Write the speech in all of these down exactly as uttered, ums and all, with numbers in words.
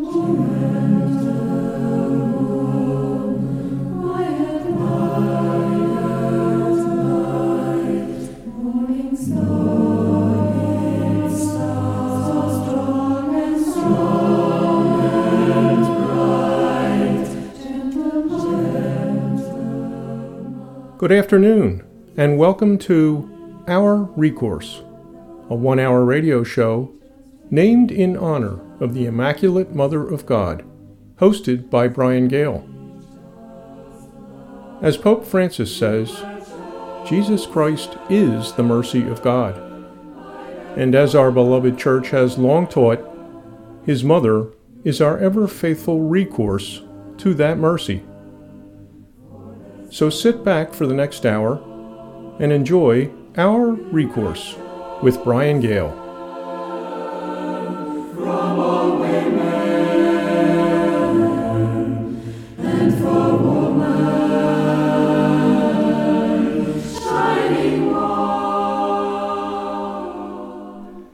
Good afternoon, and welcome to Our Recourse, a one-hour radio show named in honor of the Immaculate Mother of God, hosted by Brian Gale. As Pope Francis says, Jesus Christ is the mercy of God, and as our beloved Church has long taught, His Mother is our ever-faithful recourse to that mercy. So sit back for the next hour and enjoy Our Recourse with Brian Gale. From all women and for woman, shining one.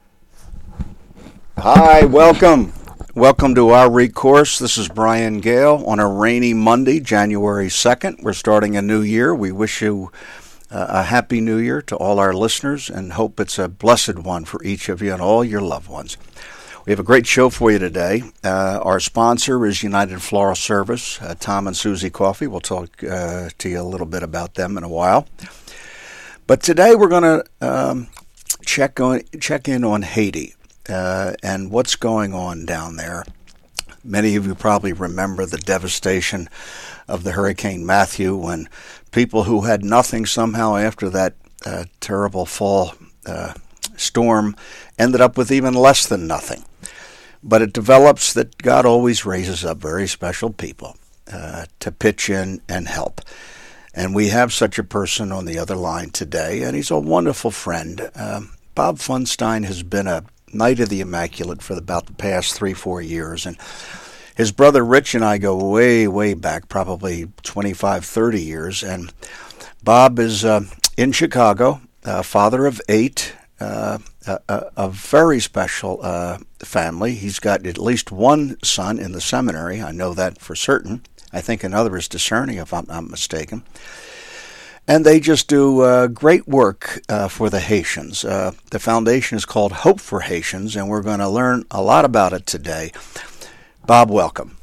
Hi, welcome. Welcome to Our Recourse. This is Brian Gale on a rainy Monday, January second. We're starting a new year. We wish you uh, a happy new year to all our listeners and hope it's a blessed one for each of you and all your loved ones. We have a great show for you today. Uh, our sponsor is United Floral Service, uh, Tom and Susie Coffee. We'll talk uh, to you a little bit about them in a while. But today we're going to um, check on check in on Haiti. Uh, and what's going on down there. Many of you probably remember the devastation of the Hurricane Matthew when people who had nothing somehow after that uh, terrible fall uh, storm ended up with even less than nothing. But it develops that God always raises up very special people uh, to pitch in and help. And we have such a person on the other line today, and he's a wonderful friend. Um, Bob Funstein has been a Knight of the Immaculate for about the past three, four years. And his brother Rich and I go way, way back, probably twenty-five, thirty years. And Bob is uh, in Chicago, uh, father of eight, uh, a, a very special uh, family. He's got at least one son in the seminary. I know that for certain. I think another is discerning, if I'm not mistaken. And they just do uh, great work uh, for the Haitians. Uh, the foundation is called Hope for Haitians, and we're going to learn a lot about it today. Bob, welcome.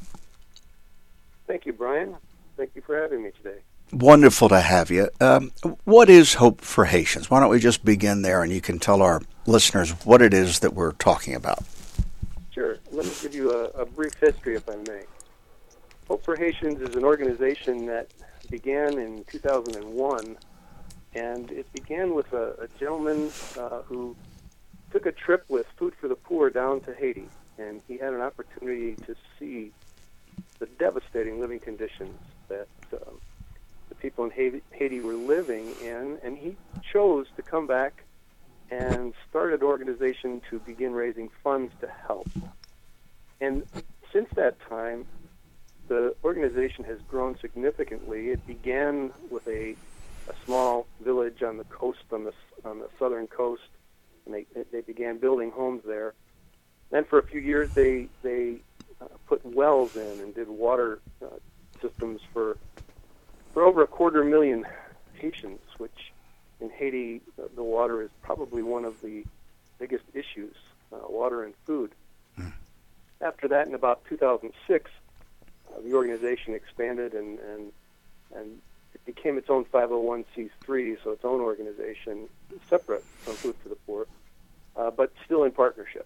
Thank you, Brian. Thank you for having me today. Wonderful to have you. Um, what is Hope for Haitians? Why don't we just begin there, and you can tell our listeners what it is that we're talking about. Sure. Let me give you a, a brief history, if I may. Hope for Haitians is an organization that began in two thousand one, and it began with a, a gentleman uh, who took a trip with Food for the Poor down to Haiti, and he had an opportunity to see the devastating living conditions that um, the people in Haiti, Haiti were living in, and he chose to come back and start an organization to begin raising funds to help. And since that time, the organization has grown significantly. It began with a, a small village on the coast, on the on the southern coast, and they they began building homes there. Then for a few years, they they uh, put wells in and did water uh, systems for for over a quarter million Haitians, which in Haiti uh, the water is probably one of the biggest issues, uh, water and food. Mm. After that, in about two thousand six. Uh, the organization expanded and, and and it became its own five oh one c three, so its own organization, separate from Food for the Poor, uh, but still in partnership.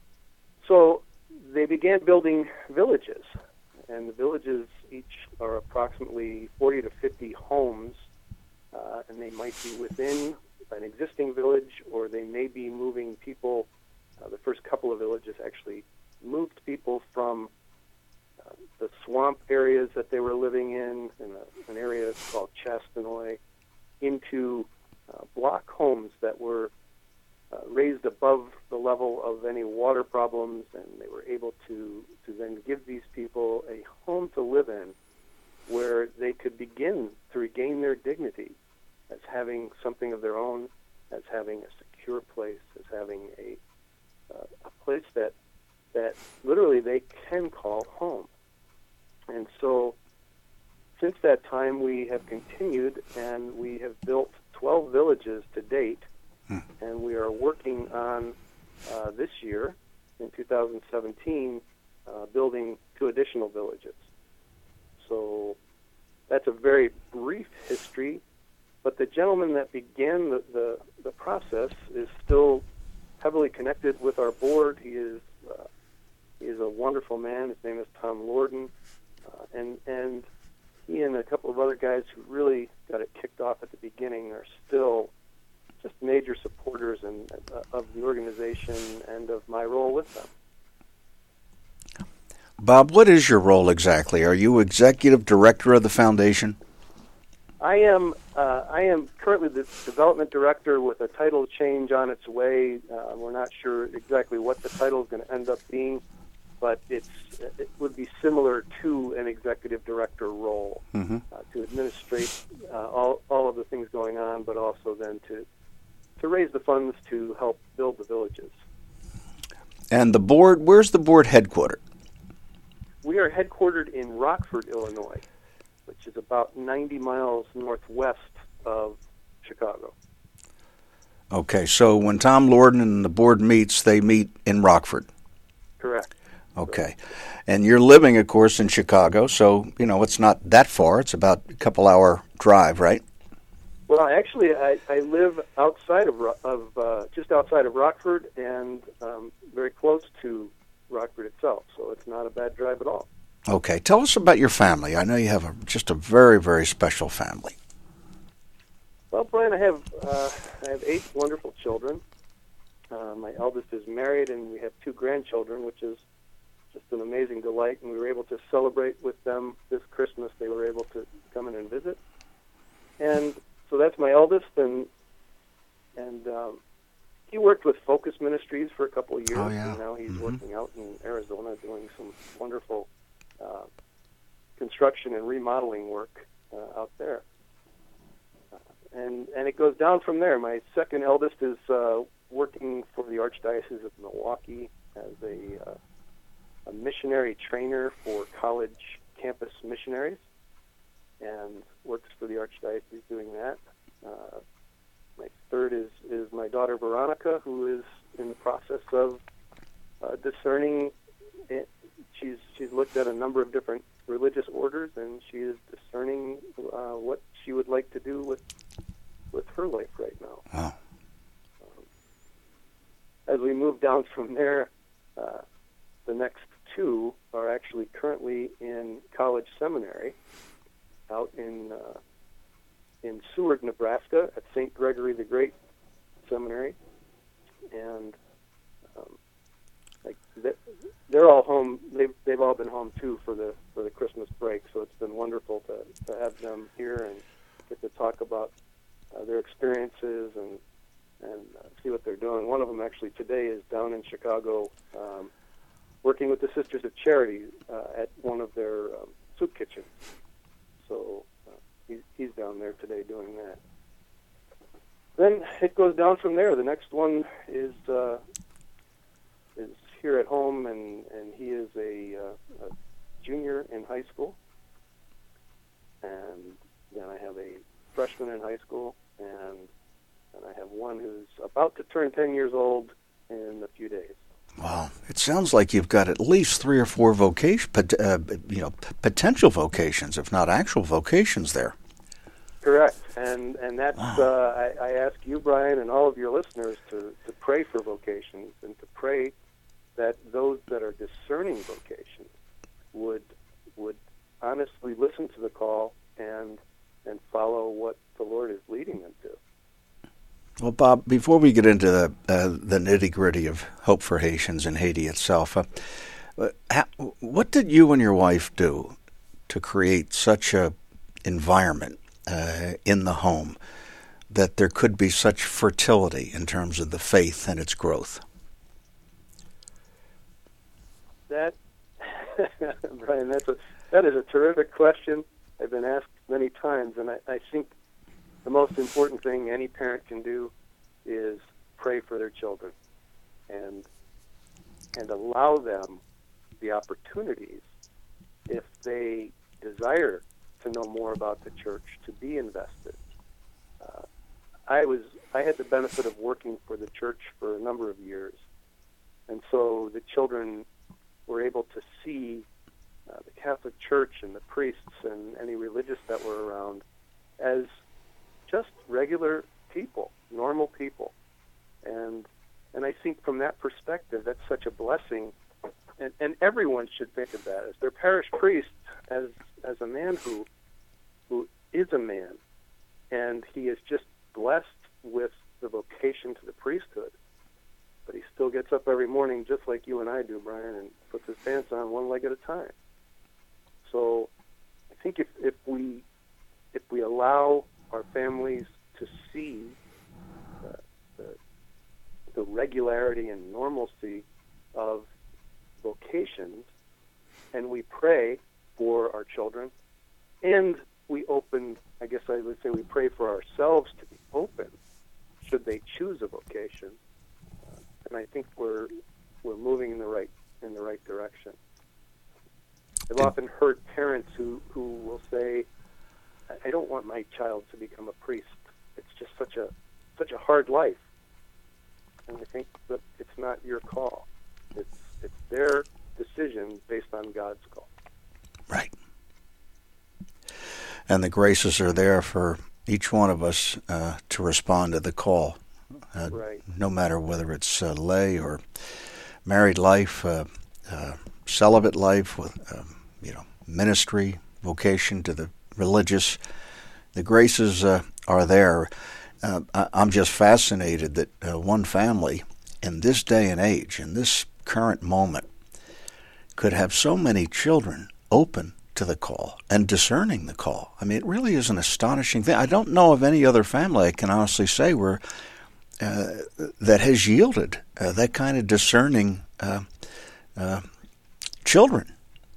So they began building villages, and the villages each are approximately forty to fifty homes, uh, and they might be within an existing village, or they may be moving people. Uh, the first couple of villages actually moved people from Uh, the swamp areas that they were living in, in a, an area called Chastanoy, into uh, block homes that were uh, raised above the level of any water problems, and they were able to, to then give these people a home to live in where they could begin to regain their dignity as having something of their own, as having a secure place, as having a, uh, a place that that literally they can call home. And so since that time, we have continued, and we have built twelve villages to date, hmm. and we are working on uh, this year, in two thousand seventeen, uh, building two additional villages. So that's a very brief history, but the gentleman that began the, the, the process is still heavily connected with our board. He is uh, he is a wonderful man. His name is Tom Lorden, uh, and and he and a couple of other guys who really got it kicked off at the beginning are still just major supporters and uh, of the organization and of my role with them. Bob, what is your role exactly? Are you executive director of the foundation? I am. Uh, I am currently the development director with a title change on its way. Uh, we're not sure exactly what the title is going to end up being, but it's it would be similar to an executive director role, mm-hmm. uh, to administrate uh, all all of the things going on, but also then to to raise the funds to help build the villages. And the board, where's the board headquartered? We are headquartered in Rockford, Illinois, which is about ninety miles northwest of Chicago. Okay, so when Tom Lorden and the board meets, they meet in Rockford. Correct. Okay. And you're living, of course, in Chicago, so, you know, it's not that far. It's about a couple-hour drive, right? Well, actually, I, I live outside of, of uh, just outside of Rockford and um, very close to Rockford itself, so it's not a bad drive at all. Okay. Tell us about your family. I know you have a, just a very, very special family. Well, Brian, I have uh, I have eight wonderful children. Uh, my eldest is married, and we have two grandchildren, which is just an amazing delight, and we were able to celebrate with them this Christmas. They were able to come in and visit. And so that's my eldest, and and um, he worked with Focus Ministries for a couple of years, oh, yeah. and now he's mm-hmm. working out in Arizona doing some wonderful uh, construction and remodeling work uh, out there. Uh, and and it goes down from there. My second eldest is uh, working for the Archdiocese of Milwaukee as a, uh, a missionary trainer for college campus missionaries, and works for the Archdiocese doing that. Uh, my third is, is my daughter Veronica, who is in the process of uh, discerning. It. She's she's looked at a number of different religious orders, and she is discerning uh, what she would like to do with with her life right now. Wow. Um, as we move down from there, uh, the next two are actually currently in college seminary out in uh, in Seward, Nebraska, at Saint Gregory the Great Seminary, and um, like they're all home. They've they've all been home too for the for the Christmas break. So it's been wonderful to to have them here and get to talk about uh, their experiences and and uh, see what they're doing. One of them actually today is down in Chicago, um, working with the Sisters of Charity uh, at one of their um, soup kitchens. So uh, he's, he's down there today doing that. Then it goes down from there. The next one is uh, is here at home, and, and he is a, uh, a junior in high school. And then I have a freshman in high school, and, and I have one who's about to turn ten years old in a few days. Wow, it sounds like you've got at least three or four vocation, uh, you know, potential vocations, if not actual vocations there. Correct, and and that's wow. uh, I, I ask you, Brian, and all of your listeners to, to pray for vocations and to pray that those that are discerning vocations would would honestly listen to the call and and follow what the Lord is leading them to. Well, Bob, before we get into the, uh, the nitty-gritty of Hope for Haitians in Haiti itself, uh, how, what did you and your wife do to create such a environment uh, in the home that there could be such fertility in terms of the faith and its growth? That, Brian, that's a, that is a terrific question. I've been asked many times, and I, I think the most important thing any parent can do is pray for their children. And and allow them the opportunities, if they desire to know more about the church, to be invested. Uh, I was I had the benefit of working for the church for a number of years, and so the children were able to see uh, the Catholic Church and the priests and any religious that were around as just regular people, normal people, and and I think from that perspective, that's such a blessing, and, and everyone should think of that as their parish priest, as as a man who who is a man, and he is just blessed with the vocation to the priesthood, but he still gets up every morning just like you and I do, Brian, and puts his pants on one leg at a time. So I think if, if we if we allow our families to see uh, the, the regularity and normalcy of vocations, and we pray for our children, and we open, I guess I would say we pray for ourselves to be open should they choose a vocation, uh, and I think we're we're moving in the right in the right direction. I've often heard parents who, who will say, I don't want my child to become a priest. It's just such a such a hard life. And I think that it's not your call. It's it's their decision based on God's call. Right. And the graces are there for each one of us uh, to respond to the call. Uh, right. No matter whether it's uh, lay or married life, uh, uh, celibate life, with um, you know, ministry, vocation to the religious, the graces uh, are there. Uh, I, I'm just fascinated that uh, one family in this day and age, in this current moment, could have so many children open to the call and discerning the call. I mean, it really is an astonishing thing. I don't know of any other family, I can honestly say, where uh, that has yielded uh, that kind of discerning uh, uh, children.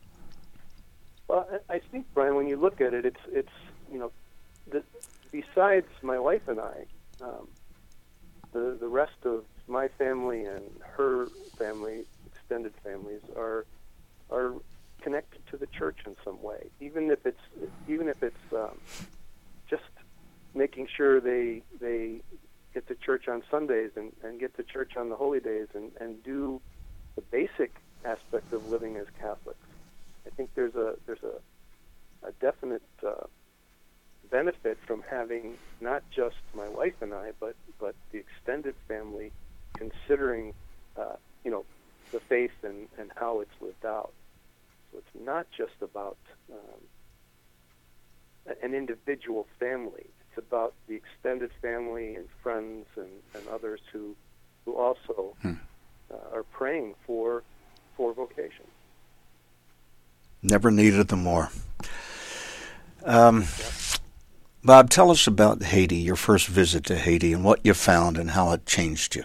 Well, I think, Brian, when you look at it, it's it's you know, the, besides my wife and I, um, the the rest of my family and her family, extended families, are are connected to the church in some way. Even if it's even if it's um, just making sure they they get to church on Sundays and, and get to church on the holy days and, and do the basic aspect of living as Catholics. I think there's a there's a, a definite uh, benefit from having not just my wife and I, but but the extended family considering uh, you know the faith and, and how it's lived out. So it's not just about um, an individual family. It's about the extended family and friends and, and others who who also hmm. uh, are praying for for vocation. Never needed them more. Um, yeah. Bob, tell us about Haiti, your first visit to Haiti, and what you found and how it changed you.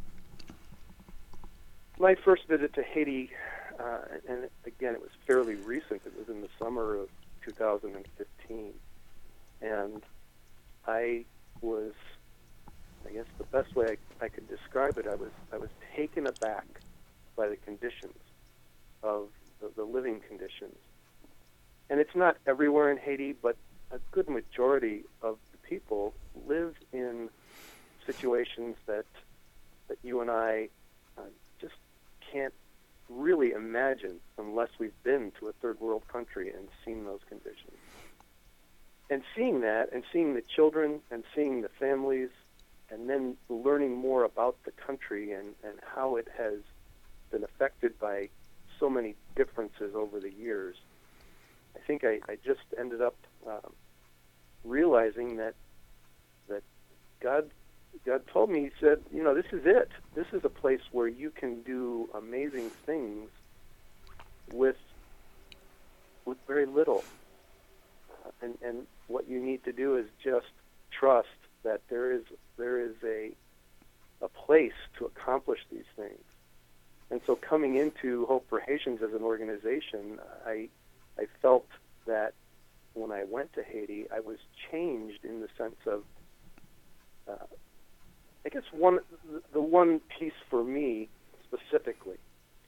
My first visit to Haiti, uh, and again, it was fairly recent. It was in the summer of two thousand fifteen. And I was, I guess the best way I, I could describe it, I was I was taken aback by the conditions of the, the living conditions. And it's not everywhere in Haiti, but a good majority of the people live in situations that that you and I uh, just can't really imagine unless we've been to a third world country and seen those conditions. And seeing that, and seeing the children, and seeing the families, and then learning more about the country and, and how it has been affected by so many differences over the years, I think I, I just ended up um, realizing that that God God told me, He said, you know, this is it. This is a place where you can do amazing things with with very little. Uh, and, and what you need to do is just trust that there is there is a a place to accomplish these things. And so coming into Hope for Haitians as an organization, I I felt that when I went to Haiti, I was changed in the sense of, uh, I guess one the one piece for me specifically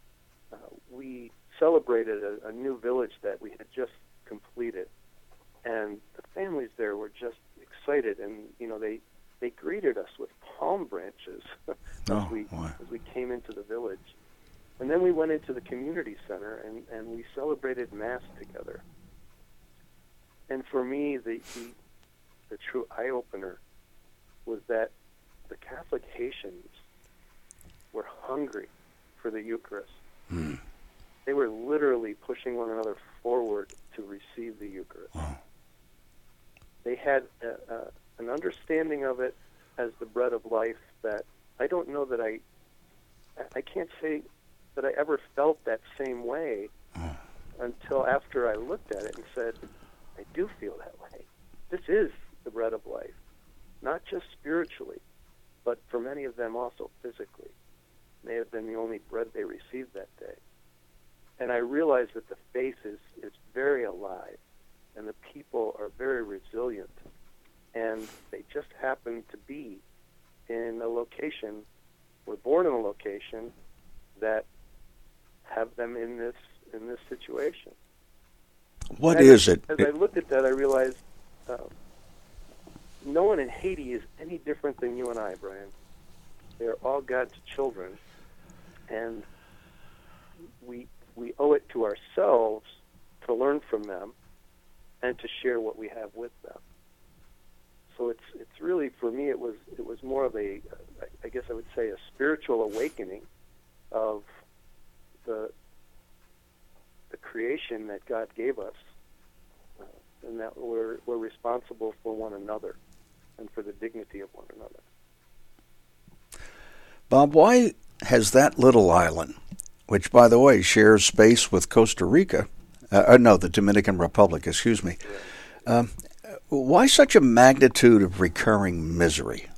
uh, we celebrated a, a new village that we had just completed, and the families there were just excited, and you know they they greeted us with palm branches as Oh, we wow. as we came into the village. And then we went into the community center, and, and we celebrated Mass together. And for me, the, the, the true eye-opener was that the Catholic Haitians were hungry for the Eucharist. Mm. They were literally pushing one another forward to receive the Eucharist. Wow. They had a, a, an understanding of it as the bread of life that I don't know that I, I can't say that I ever felt that same way Oh. until after I looked at it and said, I do feel that way. This is the bread of life, not just spiritually, but for many of them also physically. May have been the only bread they received that day. And I realized that the faith is, is very alive, and the people are very resilient, and they just happen to be in a location, were born in a location that have them in this in this situation. What And is as, it? As I looked at that, I realized uh, no one in Haiti is any different than you and I, Brian. They're all God's children, and we we owe it to ourselves to learn from them and to share what we have with them. So it's it's really, for me, it was it was more of a, I guess I would say, a spiritual awakening of the the creation that God gave us, uh, and that we're we're responsible for one another and for the dignity of one another. Bob, why has that little island, which, by the way, shares space with Costa Rica, uh, uh, no, the Dominican Republic, excuse me, um, why such a magnitude of recurring misery?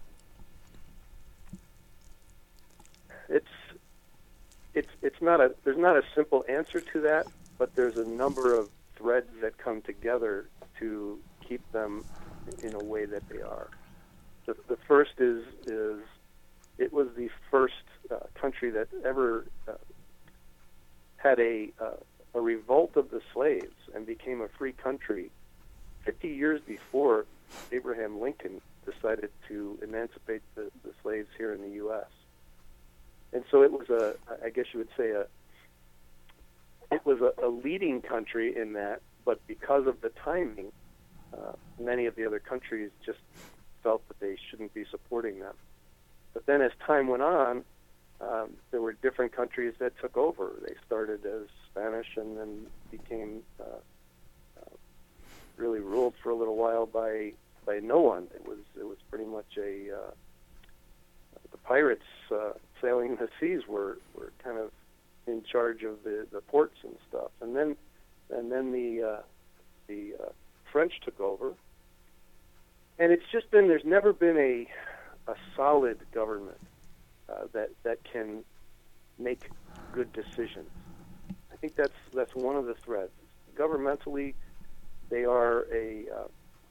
It's it's it's not a there's not a simple answer to that, but there's a number of threads that come together to keep them in a way that they are. The, the first is is it was the first uh, country that ever uh, had a uh, a revolt of the slaves and became a free country fifty years before Abraham Lincoln decided to emancipate the, the slaves here in the U S And so it was a, I guess you would say, a it was a, a leading country in that, but because of the timing, uh, many of the other countries just felt that they shouldn't be supporting them. But then as time went on, um, there were different countries that took over. They started as Spanish and then became uh, uh, really ruled for a little while by by no one. It was it was pretty much a uh, the pirates uh, sailing the seas were, were kind of in charge of the, the ports and stuff. And then and then the uh, the uh, French took over. And it's just been there's never been a a solid government uh, that that can make good decisions. I think that's that's one of the threads. Governmentally, they are a uh,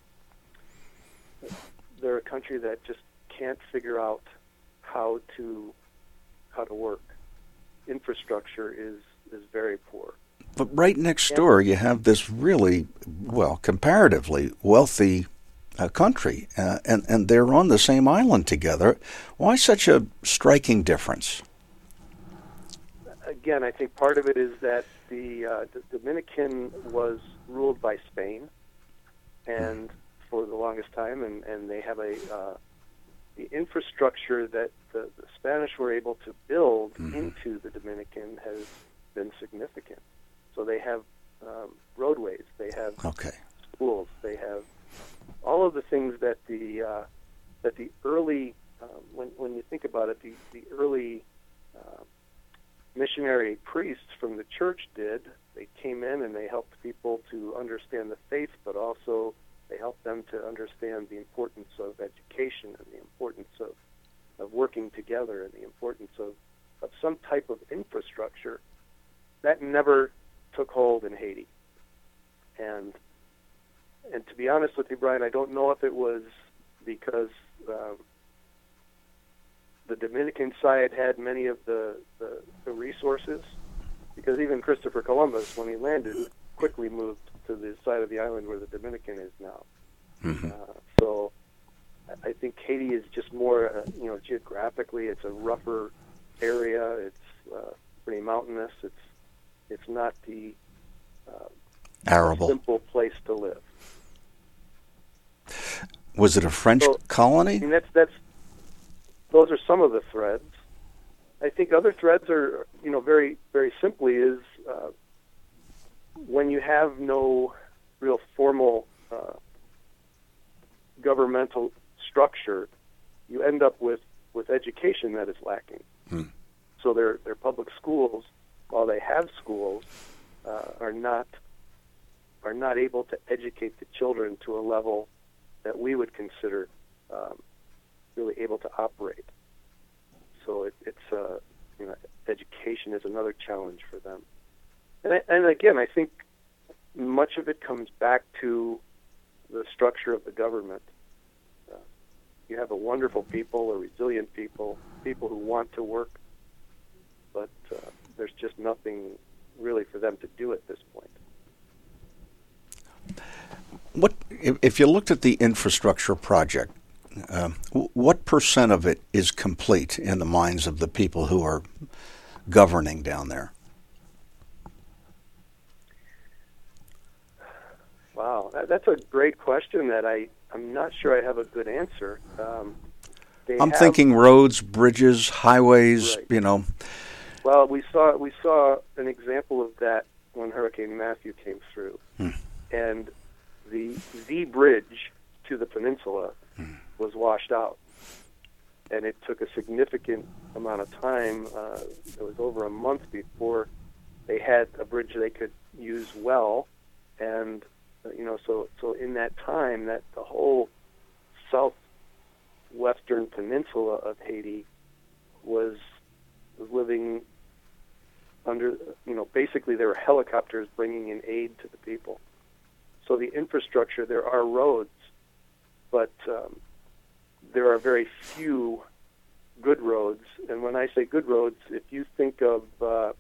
they're a country that just can't figure out how to how to work. Infrastructure is is very poor. But right next door, you have this really, well, comparatively wealthy uh, country, uh, and, and they're on the same island together. Why such a striking difference? Again, I think part of it is that the, uh, the Dominican was ruled by Spain, and for the longest time, and, and they have a uh, the infrastructure that the, the Spanish were able to build mm-hmm. into the Dominican has been significant. So they have um, roadways, they have okay. schools, they have all of the things that the uh, that the early um, when when you think about it, the the early uh, missionary priests from the church did. They came in and they helped people to understand the faith, but also they helped them to understand the importance of education and the importance of, of working together and the importance of, of some type of infrastructure that never took hold in Haiti. And and to be honest with you, Brian, I don't know if it was because um, the Dominican side had many of the, the, the resources, because even Christopher Columbus, when he landed, quickly moved to the side of the island where the Dominican is now. Mm-hmm. Uh, so I think Haiti is just more, uh, you know, geographically, it's a rougher area. It's uh, pretty mountainous. It's it's not the uh, arable, simple place to live. Was it a French so, colony? I mean, that's that's those are some of the threads. I think other threads are, you know, very very simply is uh, when you have no real formal uh, governmental structure, you end up with, with education that is lacking. Hmm. So their their public schools, while they have schools, uh, are not are not able to educate the children to a level that we would consider um, really able to operate. So it, it's uh, you know, education is another challenge for them. And I, and again, I think much of it comes back to the structure of the government. Uh, you have a wonderful people, a resilient people, people who want to work, but uh, there's just nothing really for them to do at this point. What if, if you looked at the infrastructure project? Um, what percent of it is complete in the minds of the people who are governing down there? Wow, that, that's a great question that I, I'm not sure I have a good answer. Um, I'm have, thinking roads, bridges, highways, right. you know. Well, we saw we saw an example of that when Hurricane Matthew came through. Hmm. And the the bridge to the peninsula hmm. was washed out. And it took a significant amount of time. Uh, it was over a month before they had a bridge they could use well. And, uh, you know, so, so in that time, that the whole southwestern peninsula of Haiti was, was living under, you know, basically there were helicopters bringing in aid to the people. So the infrastructure, there are roads, but um, there are very few good roads. And when I say good roads, if you think of uh,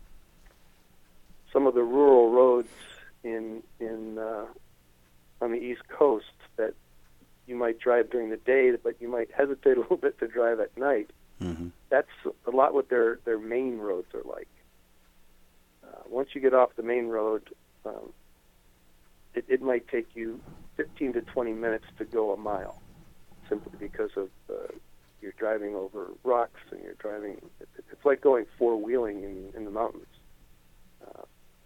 some of the rural roads in in uh, on the East Coast that you might drive during the day, but you might hesitate a little bit to drive at night, mm-hmm. that's a lot what their, their main roads are like. Uh, once you get off the main road, um, It, it might take you fifteen to twenty minutes to go a mile, simply because of uh, you're driving over rocks and you're driving. It, it's like going four-wheeling in, in the mountains. Uh,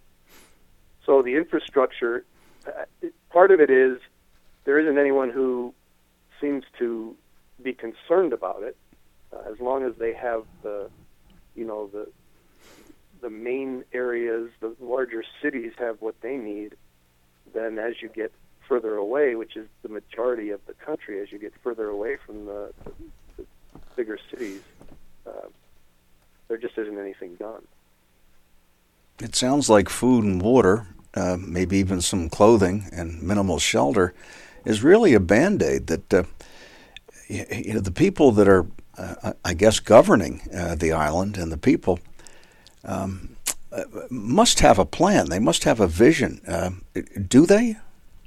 so the infrastructure, uh, it, part of it is there isn't anyone who seems to be concerned about it, uh, as long as they have the, you know, the the main areas, the larger cities have what they need. Then as you get further away, which is the majority of the country, as you get further away from the, the, the bigger cities, uh, there just isn't anything done. It sounds like food and water, uh, maybe even some clothing and minimal shelter, is really a Band-Aid that uh, you know, the people that are, uh, I guess, governing uh, the island and the people um, Uh, must have a plan. They must have a vision. Uh, do they?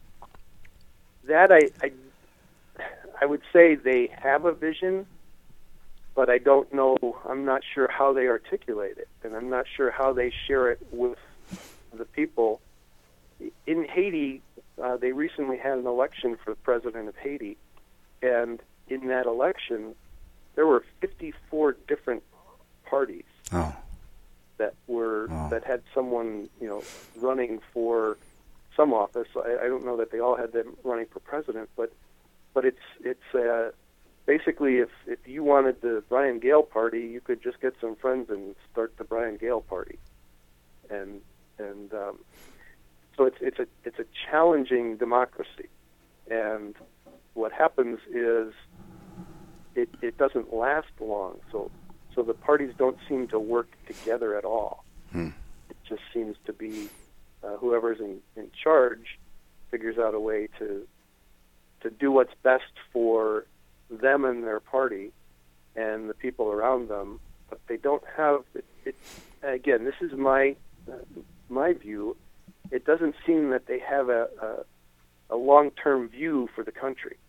That I, I, I would say they have a vision, but I don't know. I'm not sure how they articulate it, and I'm not sure how they share it with the people. In Haiti, uh, they recently had an election for the president of Haiti, and in that election, there were fifty-four different parties. Oh. that were oh. that had someone, you know, running for some office. I, I don't know that they all had them running for president, but but it's it's uh, basically if if you wanted the Brian Gale party, you could just get some friends and start the Brian Gale party, and and um, so it's it's a it's a challenging democracy, and what happens is it it doesn't last long. So. So the parties don't seem to work together at all. Hmm. It just seems to be uh, whoever's in, in charge figures out a way to to do what's best for them and their party and the people around them. But they don't have it. it again, this is my uh, my view. It doesn't seem that they have a, a, a long-term view for the country.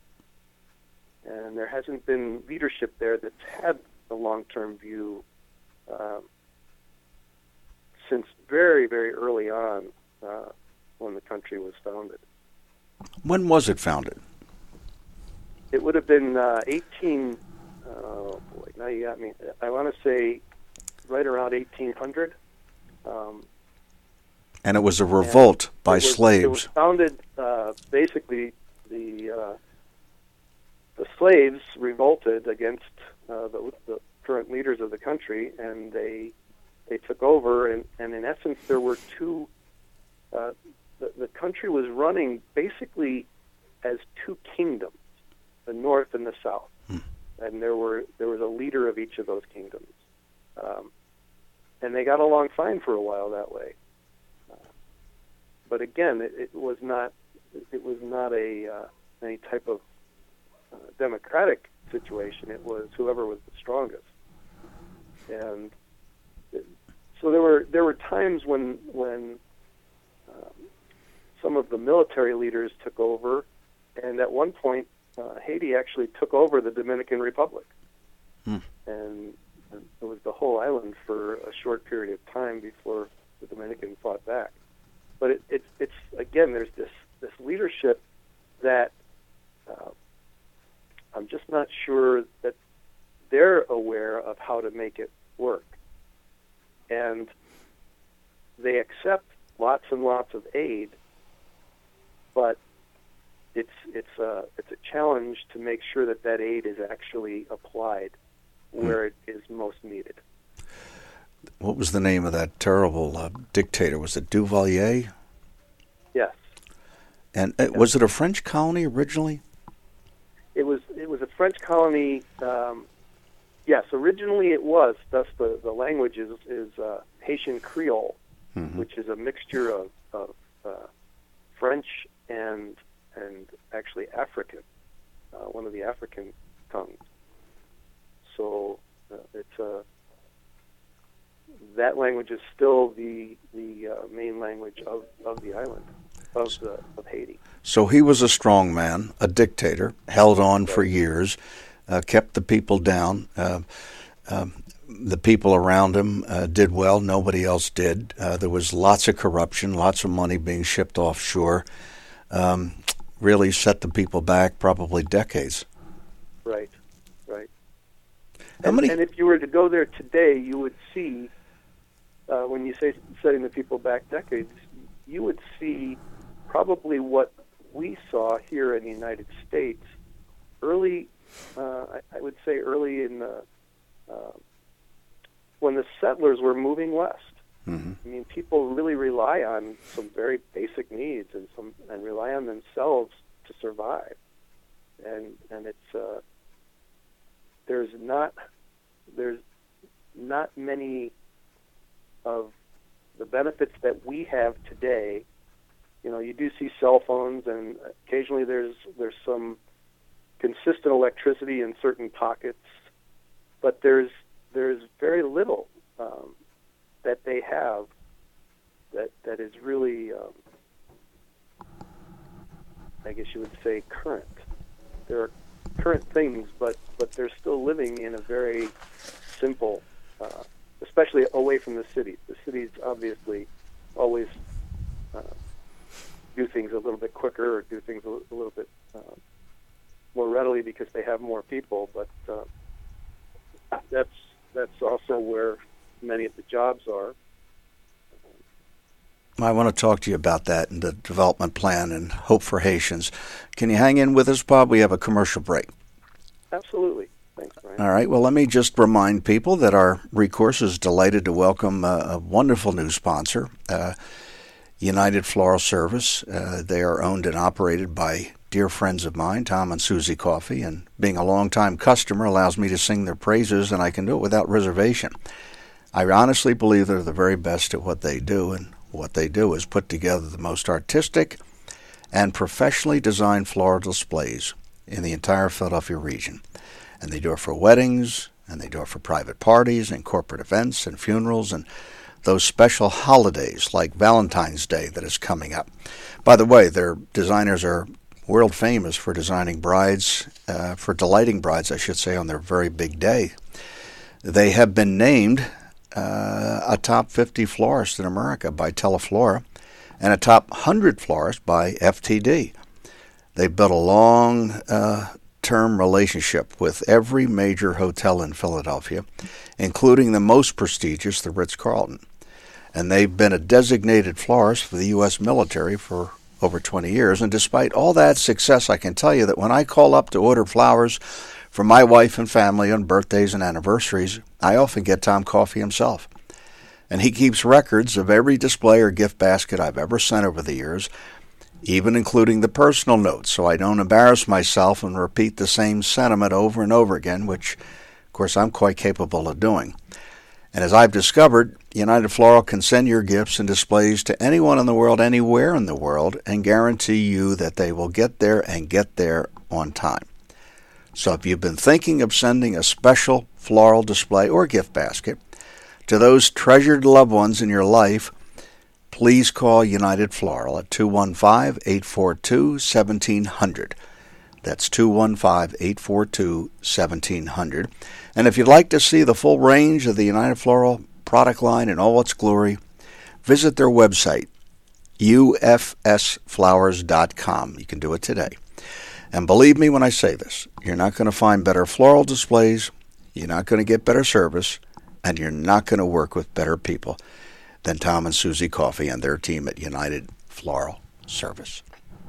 And there hasn't been leadership there that's had a long-term view uh, since very, very early on uh, when the country was founded. When was it founded? It would have been uh, eighteen, oh boy, now you got me. I want to say right around eighteen hundred. Um, and it was a revolt by it was, slaves. It was founded, uh, basically, the uh, the slaves revolted against uh, the, the current leaders of the country, and they they took over, and, and in essence there were two, uh, the, the country was running basically as two kingdoms, the North and the South. Hmm. And there were there was a leader of each of those kingdoms. Um, and they got along fine for a while that way. Uh, but again, it, it was not it was not a uh, any type of uh, democratic situation. It was whoever was the strongest. And it, so there were there were times when when um, some of the military leaders took over, and at one point uh, Haiti actually took over the Dominican Republic, hmm. and, and it was the whole island for a short period of time before the Dominican fought back. But it, it, it's again, there's this this leadership that uh, I'm just not sure that they're aware of how to make it work, and they accept lots and lots of aid, but it's it's a it's a challenge to make sure that that aid is actually applied where it is most needed. What was the name of that terrible uh, dictator? Was it Duvalier? Yes. And uh, was it a French colony originally? It was. It was a French colony. Um, yes, originally it was. Thus, the the language is is uh, Haitian Creole, mm-hmm. which is a mixture of, of uh, French and and actually African, uh, one of the African tongues. So uh, it's a. Uh, that language is still the the uh, main language of, of the island, of the, of Haiti. So he was a strong man, a dictator, held on right. for years, uh, kept the people down. Uh, um, the people around him uh, did well. Nobody else did. Uh, there was lots of corruption, lots of money being shipped offshore. Um, really set the people back probably decades. Right, right. How and, many? And if you were to go there today, you would see. Uh, when you say setting the people back decades, you would see probably what we saw here in the United States early, uh, I, I would say early in the, uh, when the settlers were moving west. Mm-hmm. I mean, people really rely on some very basic needs and some and rely on themselves to survive. And and it's uh, there's not there's not many of the benefits that we have today. You know, you do see cell phones, and occasionally there's there's some consistent electricity in certain pockets, but there's there's very little um, that they have that that is really, um, I guess you would say, current. There are current things, but but they're still living in a very simple. Uh, especially away from the cities. The cities obviously always uh, do things a little bit quicker or do things a, a little bit uh, more readily because they have more people, but uh, that's that's also where many of the jobs are. I want to talk to you about that and the development plan and Hope for Haitians. Can you hang in with us, Bob? We have a commercial break. Absolutely. Thanks, Brian. All right. Well, let me just remind people that our recourse is delighted to welcome a, a wonderful new sponsor, uh, United Floral Service. Uh, they are owned and operated by dear friends of mine, Tom and Susie Coffey, and being a longtime customer allows me to sing their praises, and I can do it without reservation. I honestly believe they're the very best at what they do, and what they do is put together the most artistic and professionally designed floral displays in the entire Philadelphia region. And they do it for weddings, and they do it for private parties and corporate events and funerals, and those special holidays like Valentine's Day that is coming up. By the way, their designers are world famous for designing brides, uh, for delighting brides, I should say, on their very big day. They have been named uh, a top fifty florist in America by Teleflora and a top one hundred florist by F T D. They've built a long uh, term relationship with every major hotel in Philadelphia, including the most prestigious, the Ritz-Carlton. And they've been a designated florist for the U S military for over twenty years. And despite all that success, I can tell you that when I call up to order flowers for my wife and family on birthdays and anniversaries, I often get Tom Coffey himself. And he keeps records of every display or gift basket I've ever sent over the years, even including the personal notes, so I don't embarrass myself and repeat the same sentiment over and over again, which, of course, I'm quite capable of doing. And as I've discovered, United Floral can send your gifts and displays to anyone in the world, anywhere in the world, and guarantee you that they will get there and get there on time. So if you've been thinking of sending a special floral display or gift basket to those treasured loved ones in your life, please call United Floral at two one five, eight four two, one seven zero zero. That's two one five, eight four two, one seven zero zero. And if you'd like to see the full range of the United Floral product line in all its glory, visit their website, U F S flowers dot com. You can do it today. And believe me when I say this, you're not going to find better floral displays, you're not going to get better service, and you're not going to work with better people than Tom and Susie Coffey and their team at United Floral Service.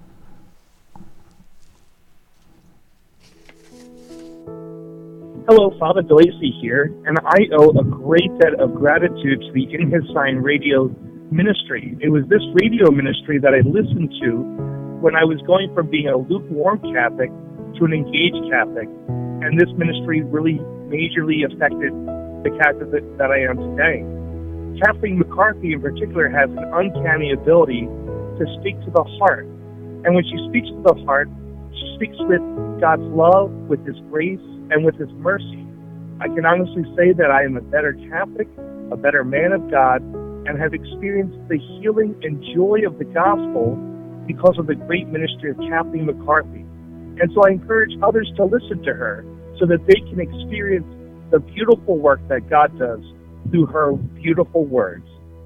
Hello, Father DeLacy here, and I owe a great debt of gratitude to the In His Sign radio ministry. It was this radio ministry that I listened to when I was going from being a lukewarm Catholic to an engaged Catholic, and this ministry really majorly affected the Catholic that I am today. Kathleen McCarthy in particular has an uncanny ability to speak to the heart, and when she speaks to the heart, she speaks with God's love, with His grace, and with His mercy. I can honestly say that I am a better Catholic, a better man of God, and have experienced the healing and joy of the gospel because of the great ministry of Kathleen McCarthy. And so I encourage others to listen to her so that they can experience the beautiful work that God does through her beautiful words.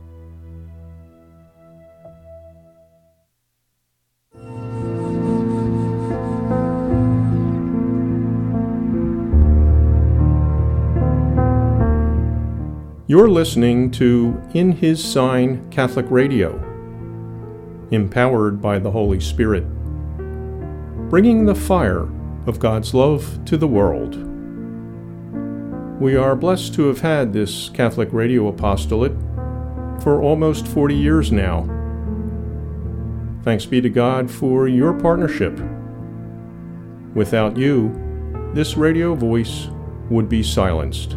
You're listening to In His Sign Catholic Radio, empowered by the Holy Spirit, bringing the fire of God's love to the world. We are blessed to have had this Catholic radio apostolate for almost forty years now. Thanks be to God for your partnership. Without you, this radio voice would be silenced.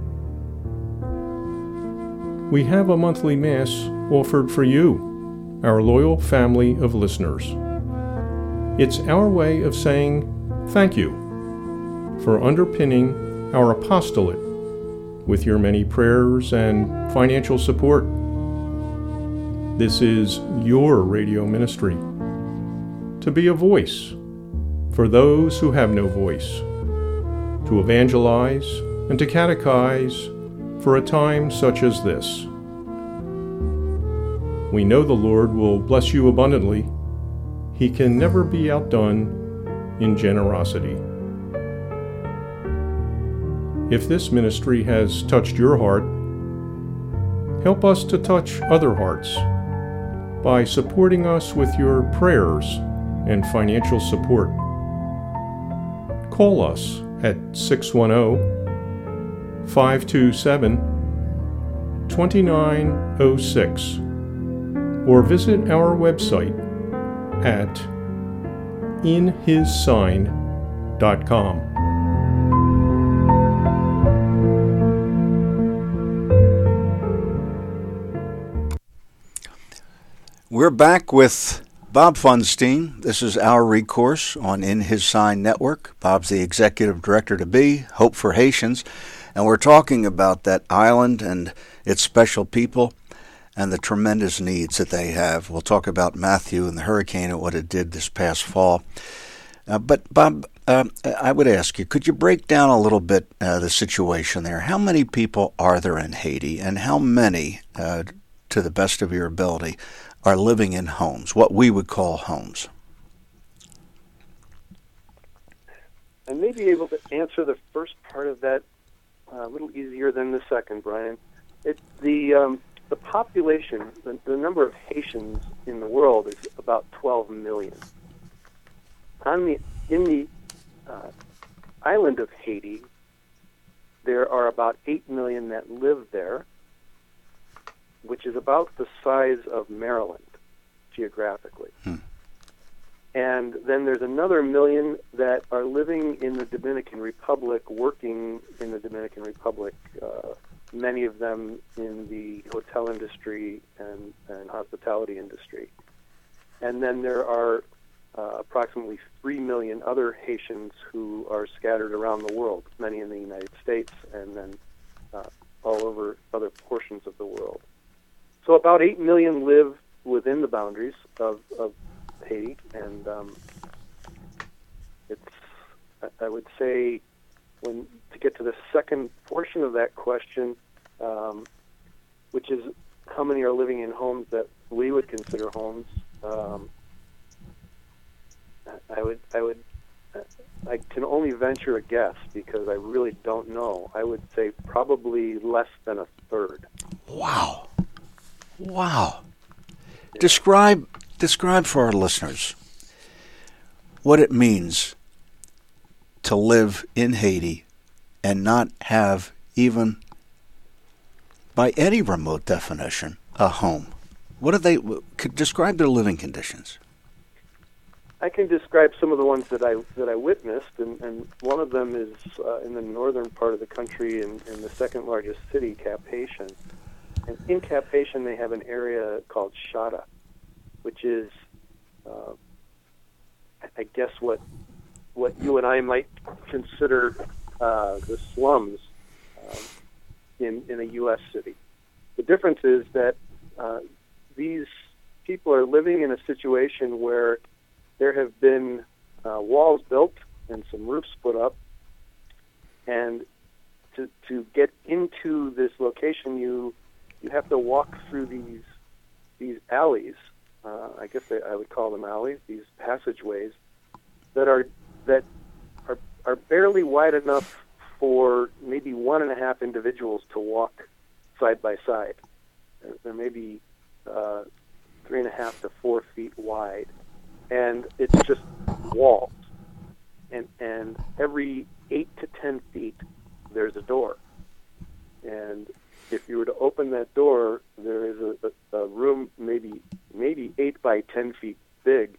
We have a monthly Mass offered for you, our loyal family of listeners. It's our way of saying thank you for underpinning our apostolate with your many prayers and financial support. This is your radio ministry, to be a voice for those who have no voice, to evangelize and to catechize for a time such as this. We know the Lord will bless you abundantly. He can never be outdone in generosity. If this ministry has touched your heart, help us to touch other hearts by supporting us with your prayers and financial support. Call us at six one zero, five two seven, two nine zero six or visit our website at in his sign dot com. We're back with Bob Funstein. This is Our Recourse on In His Sign Network. Bob's the executive director to be, Hope for Haitians. And we're talking about that island and its special people and the tremendous needs that they have. We'll talk about Matthew and the hurricane and what it did this past fall. Uh, but, Bob, uh, I would ask you, could you break down a little bit uh, the situation there? How many people are there in Haiti, and how many, uh, to the best of your ability, are living in homes, what we would call homes? I may be able to answer the first part of that uh, a little easier than the second, Brian. It, the um, the population, the, the number of Haitians in the world is about twelve million. On the in the uh, island of Haiti, there are about eight million that live there, which is about the size of Maryland geographically. Hmm. And then there's another million that are living in the Dominican Republic, working in the Dominican Republic, uh, many of them in the hotel industry and, and hospitality industry. And then there are uh, approximately three million other Haitians who are scattered around the world, many in the United States and then uh, all over other portions of the world. So about eight million live within the boundaries of, of Haiti, and um, it's, I would say, when to get to the second portion of that question, um, which is how many are living in homes that we would consider homes, um, I would, I would, I can only venture a guess because I really don't know. I would say probably less than a third. Wow. Wow. Yeah. Describe describe for our listeners what it means to live in Haiti and not have, even by any remote definition, a home. What do they could describe their living conditions? I can describe some of the ones that I that I witnessed, and, and one of them is uh, in the northern part of the country, in, in the second largest city, Cap-Haitian. And in Cap-Haitian, they have an area called Chata, which is, uh, I guess, what what you and I might consider uh, the slums um, in in a U S city. The difference is that uh, these people are living in a situation where there have been uh, walls built and some roofs put up, and to to get into this location, you you have to walk through these these alleys. Uh, I guess they, I would call them alleys. These passageways that are that are are barely wide enough for maybe one and a half individuals to walk side by side. They're maybe uh, three and a half to four feet wide. And it's just walls. And and every eight to ten feet, there's a door. And if you were to open that door, there is a, a, a room maybe maybe eight by ten feet big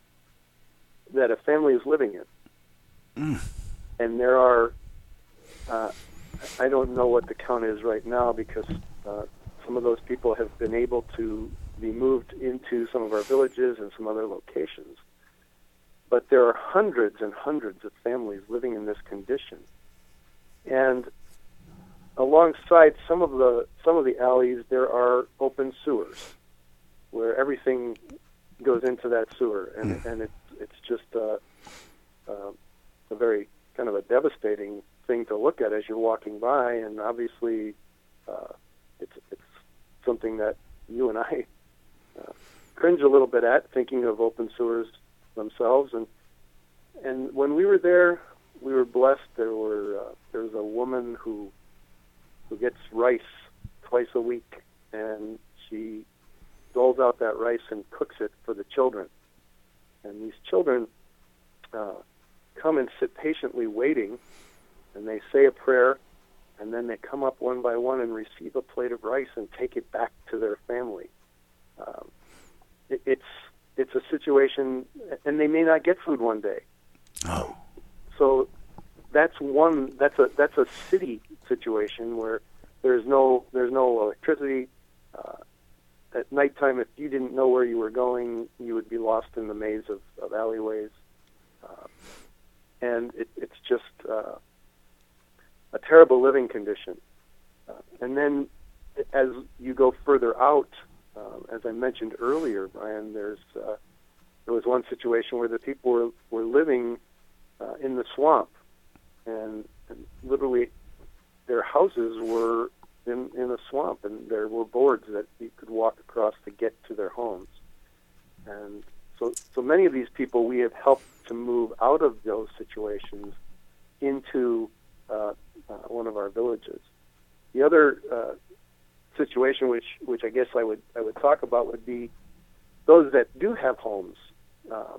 that a family is living in. Mm. And there are, uh, I don't know what the count is right now because uh, some of those people have been able to be moved into some of our villages and some other locations. But there are hundreds and hundreds of families living in this condition. And alongside some of the some of the alleys, there are open sewers where everything goes into that sewer, and mm. and it's it's just uh, uh, a very kind of a devastating thing to look at as you're walking by, and obviously uh, it's it's something that you and I uh, cringe a little bit at, thinking of open sewers themselves. And and when we were there, we were blessed. There were uh, there was a woman who who gets rice twice a week, and she doles out that rice and cooks it for the children. And these children uh, come and sit patiently waiting, and they say a prayer, and then they come up one by one and receive a plate of rice and take it back to their family. Um, it, it's it's a situation, and they may not get food one day. Oh. So that's one. That's a that's a city situation where there's no there's no electricity. Uh, at nighttime, if you didn't know where you were going, you would be lost in the maze of, of alleyways, uh, and it, it's just uh, a terrible living condition. Uh, and then, as you go further out Um, as I mentioned earlier, Brian, there's uh, there was one situation where the people were, were living uh, in the swamp, and, and literally their houses were in, in a swamp, and there were boards that you could walk across to get to their homes. And so, so many of these people we have helped to move out of those situations into uh, uh, one of our villages. The other uh, situation, which which I guess I would I would talk about, would be those that do have homes um,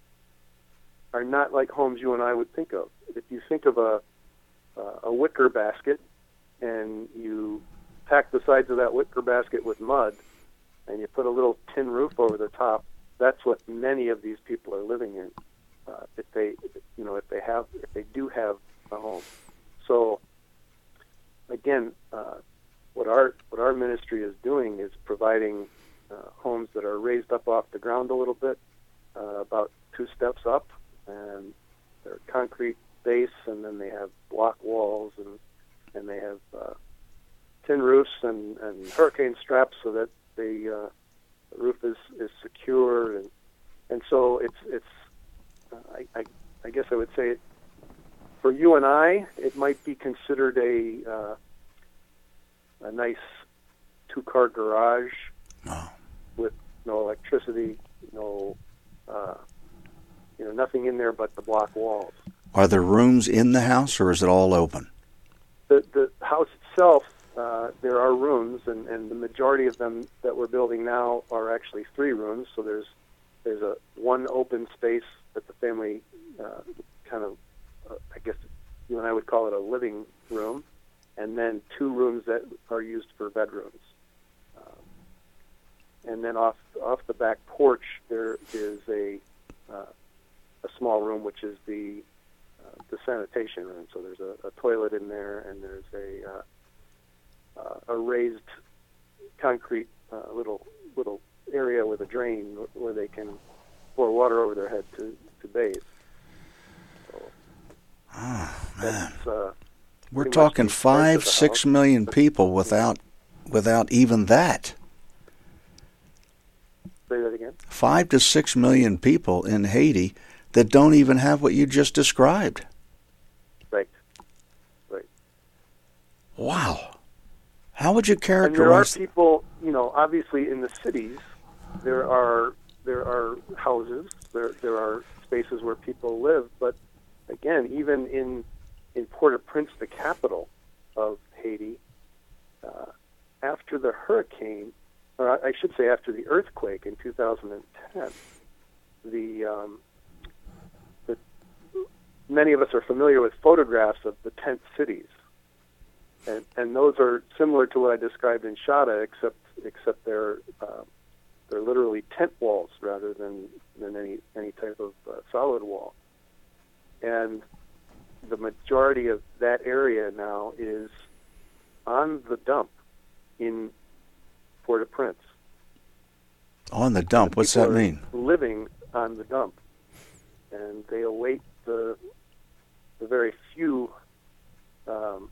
are not like homes you and I would think of. If you think of a uh, a wicker basket, and you pack the sides of that wicker basket with mud, and you put a little tin roof over the top, that's what many of these people are living in. Uh, if they, you know, if they have, if they do have a home. So, again, uh, what our what our ministry is doing is providing uh, homes that are raised up off the ground a little bit, uh, about two steps up, and they're concrete base, and then they have block walls, and and they have uh, tin roofs and, and hurricane straps so that the, uh, the roof is, is secure, and and so it's it's. I, I, I guess I would say, for you and I, it might be considered a uh, a nice two-car garage oh. with no electricity, no, uh, you know, nothing in there but the block walls. Are there rooms in the house, or is it all open? The the house itself, uh, there are rooms, and, and the majority of them that we're building now are actually three rooms. So there's there's a one open space that the family uh, kind of, uh, I guess you and I would call it a living room, and then two rooms that are used for bedrooms. Um, and then off off the back porch, there is a uh, a small room, which is the uh, the sanitation room. So there's a, a toilet in there, and there's a uh, uh, a raised concrete uh, little little area with a drain where they can pour water over their head to, to bathe. So oh, man. Uh, We're talking five, six house. million people without without even that. Say that again? Five to six million people in Haiti that don't even have what you just described. Right. Right. Wow. How would you And characterize... there are people, you know, obviously in the cities, there are there are houses, there there are spaces where people live, but again, even in in Port-au-Prince, the capital of Haiti, uh, after the hurricane, or I should say after the earthquake in two thousand ten, the, um, the many of us are familiar with photographs of the tent cities, and and those are similar to what I described in Shada, except except they're uh, they're literally tent walls rather than than any any type of uh, solid wall, and the majority of that area now is on the dump in Port-au-Prince. On the dump? What's that mean? Living on the dump, and they await the the very few um,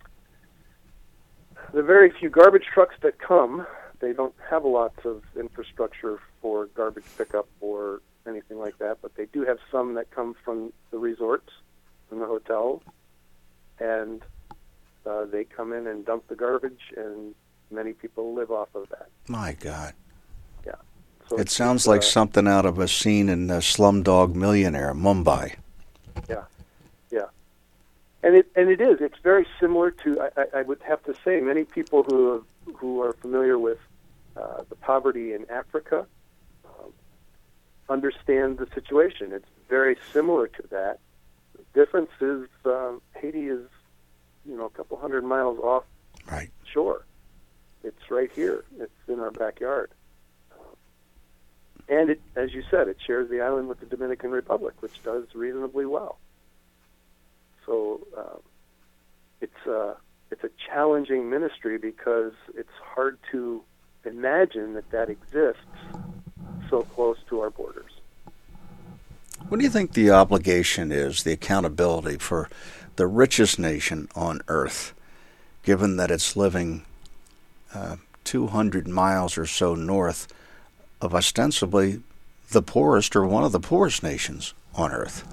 the very few garbage trucks that come. They don't have a lot of infrastructure for garbage pickup or anything like that, but they do have some that come from the resorts, from the hotels, and uh, they come in and dump the garbage, and many people live off of that. My God. Yeah. So it sounds uh, like something out of a scene in uh, Slumdog Millionaire, Mumbai. Yeah, yeah. And it and it is. It's very similar to, I, I, I would have to say, many people who have, who are familiar with uh, the poverty in Africa um, understand the situation. It's very similar to that. The difference is um, Haiti is, you know, a couple hundred miles off right. shore. It's right here. It's in our backyard. Um, and it, as you said, it shares the island with the Dominican Republic, which does reasonably well. So uh, it's uh, it's a challenging ministry because it's hard to imagine that that exists so close to our borders. What do you think the obligation is, the accountability for the richest nation on earth, given that it's living uh, two hundred miles or so north of ostensibly the poorest or one of the poorest nations on earth.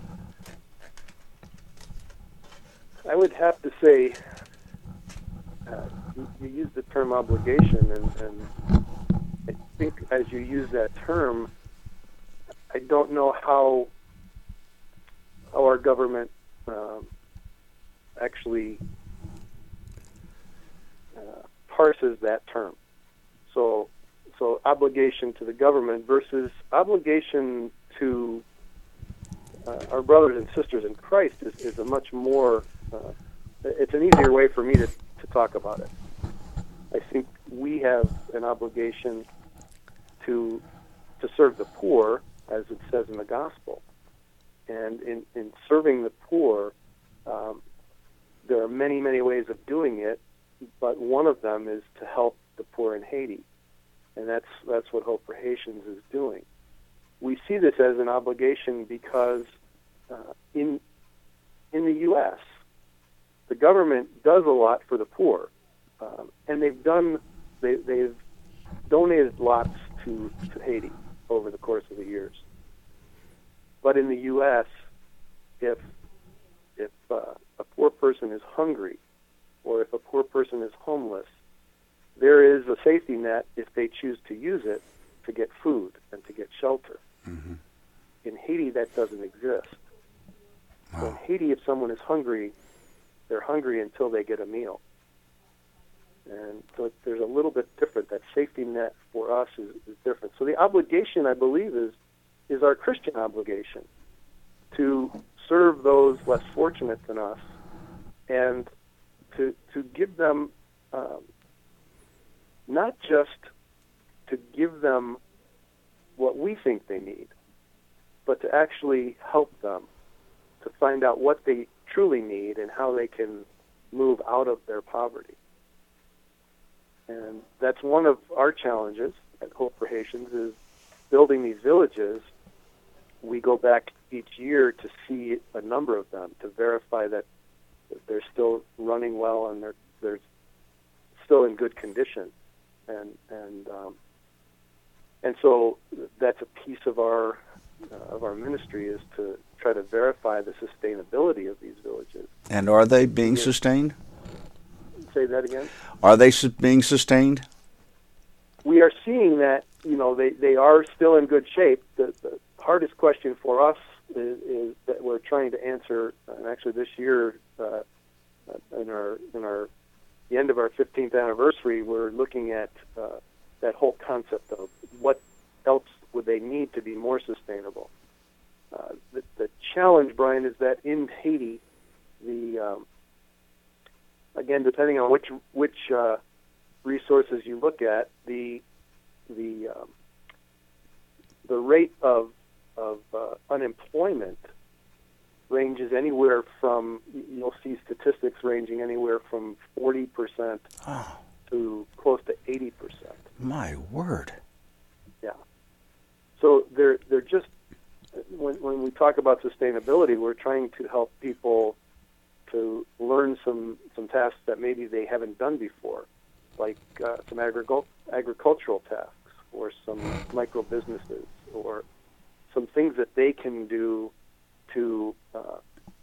I would have to say, uh, you, you use the term obligation, and, and I think as you use that term, I don't know how how our government um, actually uh, parses that term. So, so obligation to the government versus obligation to uh, our brothers and sisters in Christ is, is a much more, uh, it's an easier way for me to, to talk about it. I think we have an obligation to to serve the poor, as it says in the gospel. And in, in serving the poor, um, there are many, many ways of doing it, but one of them is to help the poor in Haiti. And that's that's what Hope for Haitians is doing. We see this as an obligation because uh, in in the U S, the government does a lot for the poor, um, and they've done they, they've donated lots to, to Haiti over the course of the years. But in the U S, if if uh, a poor person is hungry, or if a poor person is homeless, there is a safety net if they choose to use it to get food and to get shelter. Mm-hmm. In Haiti, that doesn't exist. Wow. So in Haiti, if someone is hungry, they're hungry until they get a meal. And so there's a little bit different. That safety net for us is, is different. So the obligation, I believe, is is our Christian obligation to serve those less fortunate than us and to to give them um, not just to give them what we think they need, but to actually help them to find out what they truly need and how they can move out of their poverty. And that's one of our challenges at Hope for Haitians, is building these villages. We go back each year to see a number of them to verify that they're still running well and they're they're still in good condition, and and um, and so that's a piece of our uh, of our ministry, is to try to verify the sustainability of these villages. And are they being Yeah. sustained? Say that again. Are they su- being sustained? We are seeing that, you know, they, they are still in good shape. The, the hardest question for us is, is that we're trying to answer, and actually this year, uh, in our in our the end of our fifteenth anniversary, we're looking at uh, that whole concept of what else would they need to be more sustainable. Uh, the, the challenge, Brian, is that in Haiti, the um, again, depending on which which uh, resources you look at, the the um, the rate of of uh, unemployment ranges anywhere from, you'll see statistics ranging anywhere from forty percent Oh, to close to eighty percent. my word. Yeah. So they're they're just, when when we talk about sustainability, we're trying to help people to learn some, some tasks that maybe they haven't done before, like uh, some agricul- agricultural tasks, or some micro businesses, or some things that they can do to uh,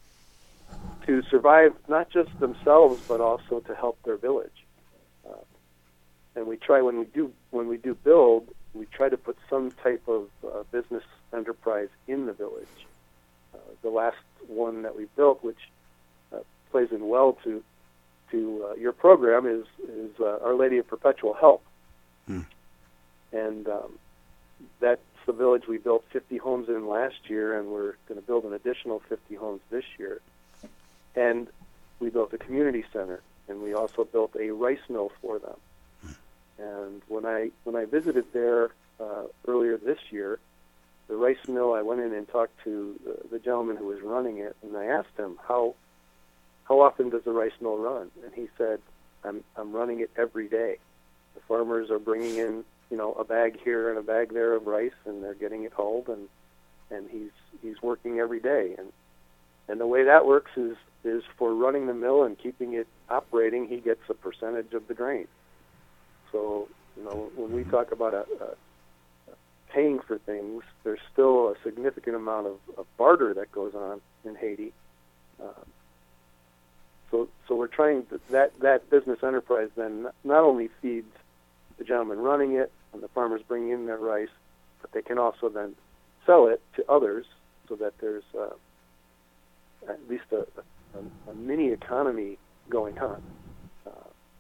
to survive, not just themselves, but also to help their village. Uh, and we try, when we do when we do build, we try to put some type of uh, business enterprise in the village. Uh, the last one that we built, which uh, plays in well to to uh, your program, is is uh, Our Lady of Perpetual Help. Hmm. And um, that's the village we built fifty homes in last year, and we're going to build an additional fifty homes this year. And we built a community center, and we also built a rice mill for them. And when I when I visited there uh, earlier this year, the rice mill, I went in and talked to the, the gentleman who was running it, and I asked him, how how often does the rice mill run? And he said, I'm I'm running it every day. The farmers are bringing in, you know, a bag here and a bag there of rice, and they're getting it hulled, and and he's he's working every day. And and the way that works is is for running the mill and keeping it operating, he gets a percentage of the grain. So, you know, when we talk about a, a paying for things, there's still a significant amount of, of barter that goes on in Haiti. Um, so, so we're trying to, that that business enterprise then not only feeds the gentleman running it and the farmers bring in their rice, but they can also then sell it to others, so that there's uh, at least a, a, a mini economy going on. Uh,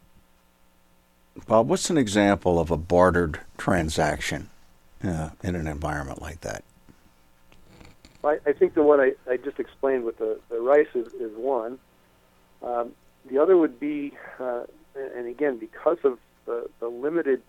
Bob, what's an example of a bartered transaction uh, in an environment like that? I, I think the one I, I just explained with the, the rice is, is one. Um, the other would be, uh, and again, because of the, the limited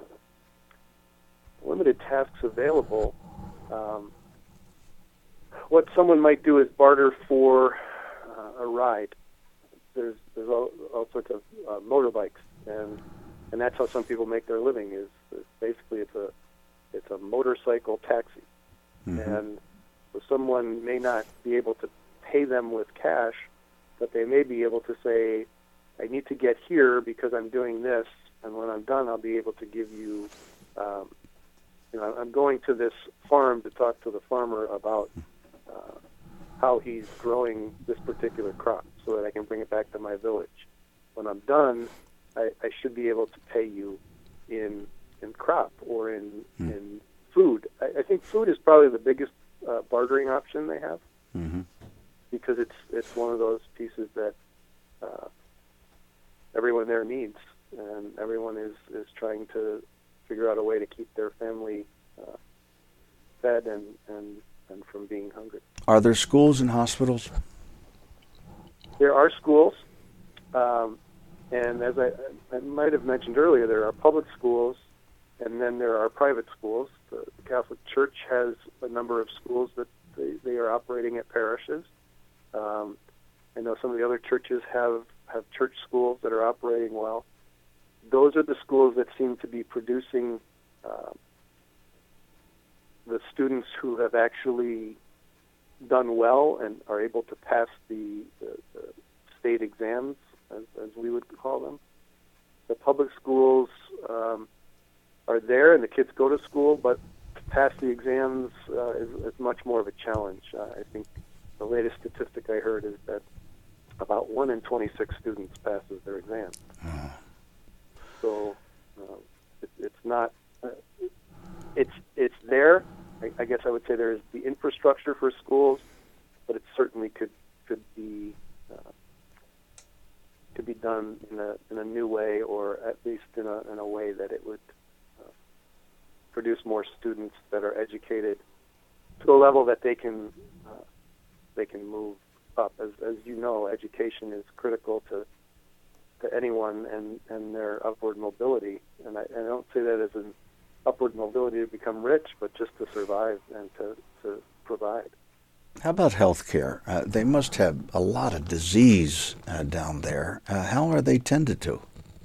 limited tasks available, um, what someone might do is barter for uh, a ride. There's there's all, all sorts of uh, motorbikes, and and that's how some people make their living. Is, is basically it's a it's a motorcycle taxi, mm-hmm. and so someone may not be able to pay them with cash, but they may be able to say, I need to get here because I'm doing this, and when I'm done, I'll be able to give you, um, you know, I'm going to this farm to talk to the farmer about uh, how he's growing this particular crop so that I can bring it back to my village. When I'm done, I, I should be able to pay you in in crop or in mm. in food. I, I think food is probably the biggest uh, bartering option they have, mm-hmm. because it's it's one of those pieces that uh, everyone there needs, and everyone is, is trying to figure out a way to keep their family uh, fed and, and, and from being hungry. Are there schools and hospitals? There are schools, um, and as I, I might have mentioned earlier, there are public schools, and then there are private schools. The Catholic Church has a number of schools that they, they are operating at parishes. Um, I know some of the other churches have, have church schools that are operating well. Those are the schools that seem to be producing uh, the students who have actually done well and are able to pass the, the, the state exams, as, as we would call them. The public schools um, are there, and the kids go to school, but to pass the exams uh, is, is much more of a challenge. Uh, I think the latest statistic I heard is that about one in twenty-six students passes their exam. Uh. So uh, it, it's not. Uh, it's it's there. I, I guess I would say there is the infrastructure for schools, but it certainly could could be uh, could be done in a in a new way, or at least in a in a way that it would uh, produce more students that are educated to a level that they can uh, they can move up. As as you know, education is critical to to anyone and, and their upward mobility. And I, I don't say that as an upward mobility to become rich, but just to survive and to, to provide. How about health care? Uh, they must have a lot of disease uh, down there. Uh, how are they tended to?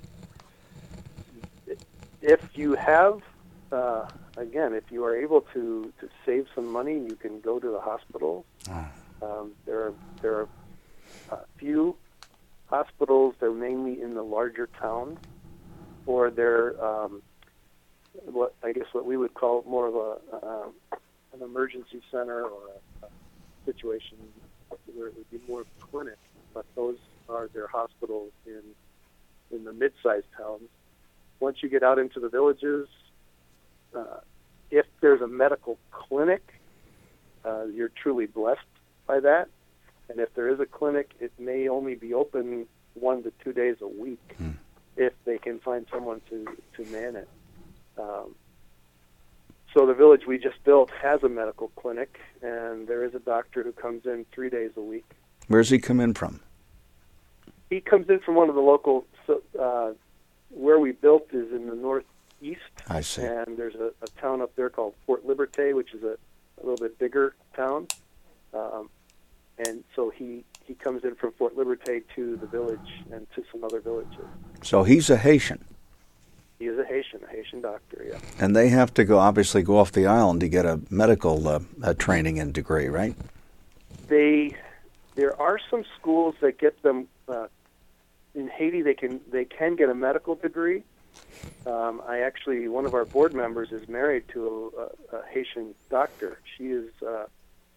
If you have, uh, again, if you are able to, to save some money, you can go to the hospital. Oh. Um, there are there are a few hospitals. They're mainly in the larger towns, or they're um, what I guess what we would call more of a uh, an emergency center or a, a situation where it would be more of a clinic. But those are their hospitals in in the mid-sized towns. Once you get out into the villages, uh, if there's a medical clinic, uh, you're truly blessed by that. And if there is a clinic, it may only be open one to two days a week hmm. if they can find someone to, to man it. Um, so the village we just built has a medical clinic, and there is a doctor who comes in three days a week. Where does he come in from? He comes in from one of the local, uh, where we built is in the northeast. I see. And there's a, a town up there called Fort Liberté, which is a, a little bit bigger town. Um, and so he, he comes in from Fort Liberté to the village and to some other villages. So he's a Haitian? He is a Haitian, a Haitian doctor, yeah. And they have to go, obviously, go off the island to get a medical uh, a training and degree, right? They, there are some schools that get them, uh, in Haiti they can they can get a medical degree, Um, I actually, one of our board members is married to a, a, a Haitian doctor. She is, uh,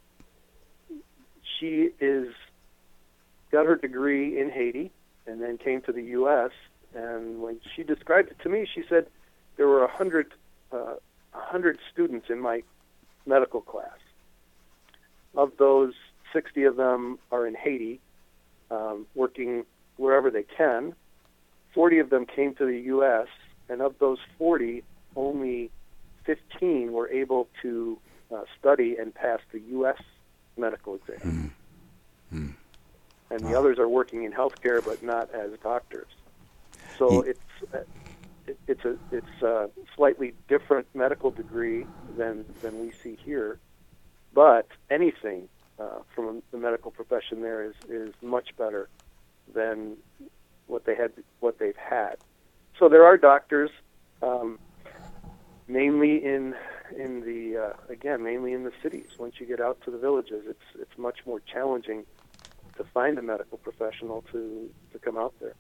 she is, got her degree in Haiti and then came to the U S And when she described it to me, she said there were a hundred, uh, a hundred students in my medical class. Of those, sixty of them are in Haiti, um, working wherever they can. forty of them came to the U S, and of those forty, only fifteen were able to uh, study and pass the U S medical exam. Mm. Mm. And wow. The others are working in healthcare, but not as doctors. So he, it's uh, it, it's a it's a slightly different medical degree than than we see here, but anything uh, from the medical profession there is is much better than what they had what they've had. So there are doctors, um, mainly in in the uh, again mainly in the cities. Once you get out to the villages, it's it's much more challenging to find a medical professional to, to come out there.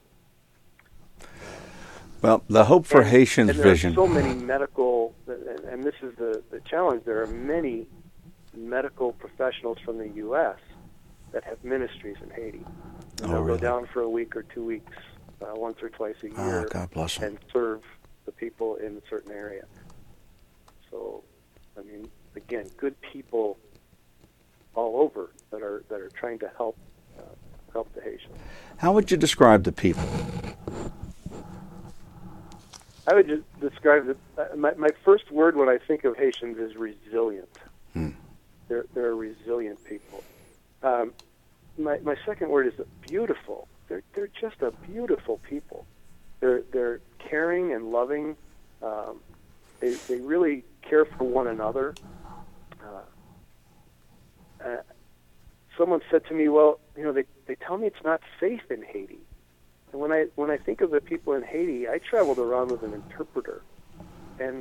Well, the Hope for and, Haitians and there vision. There are so many medical, and, and this is the, the challenge, there are many medical professionals from the U S that have ministries in Haiti. And oh, they'll really? go down for a week or two weeks, uh, once or twice a year, oh, God bless them. and serve the people in a certain area. So, I mean, again, good people all over that are that are trying to help uh, help the Haitians. How would you describe the people? I would just describe the, uh, my my first word when I think of Haitians is resilient. Hmm. They're they're a resilient people. Um, my my second word is beautiful. They're they're just a beautiful people. They're they're caring and loving. Um, they they really care for one another. Uh, uh, someone said to me, "Well, you know, they they tell me it's not safe in Haiti." And when I when I think of the people in Haiti, I traveled around with an interpreter, and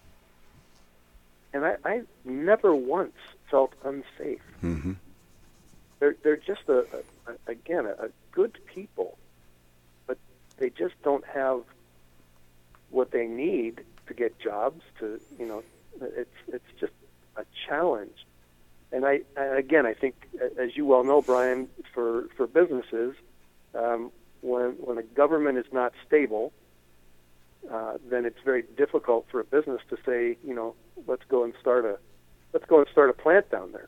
and I, I never once felt unsafe. Mm-hmm. They're they're just a, a again a, a good people, but they just don't have what they need to get jobs. To you know, it's it's just a challenge. And I and again I think, as you well know, Brian, for for businesses. Um, When when a government is not stable, uh, then it's very difficult for a business to say, you know, let's go and start a let's go and start a plant down there,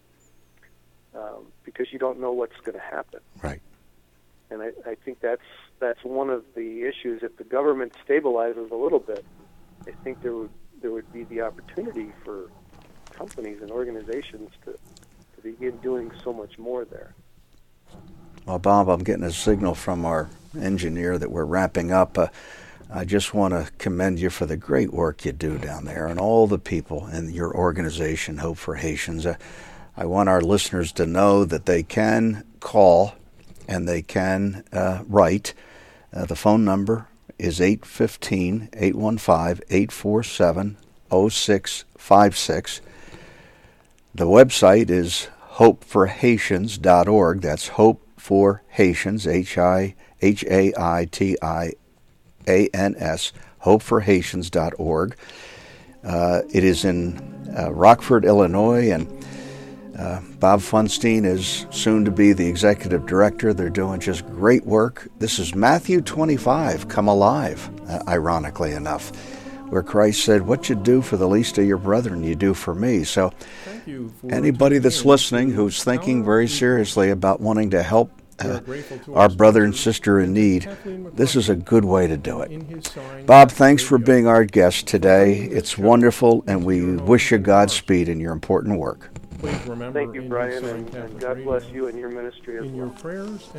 um, because you don't know what's going to happen. Right. And I, I think that's that's one of the issues. If the government stabilizes a little bit, I think there would there would be the opportunity for companies and organizations to to begin doing so much more there. Well, Bob, I'm getting a signal from our engineer that we're wrapping up. Uh, I just want to commend you for the great work you do down there and all the people in your organization, Hope for Haitians. Uh, I want our listeners to know that they can call and they can uh, write. Uh, the phone number is eight one five, eight one five, eight four seven, zero six five six. The website is hope for haitians dot org. That's Hope for Haitians, H I H A I T I A N S, hope for haitians dot org. Uh, it is in uh, Rockford, Illinois, and uh, Bob Funstein is soon to be the executive director. They're doing just great work. This is Matthew twenty-five, come alive, uh, ironically enough, where Christ said, what you do for the least of your brethren, you do for me. So anybody that's listening who's thinking very seriously about wanting to help uh, our brother and sister in need, this is a good way to do it. Bob, thanks for being our guest today. It's wonderful, and we wish you Godspeed in your important work. Thank you, Brian, and, and God bless you and your ministry as well.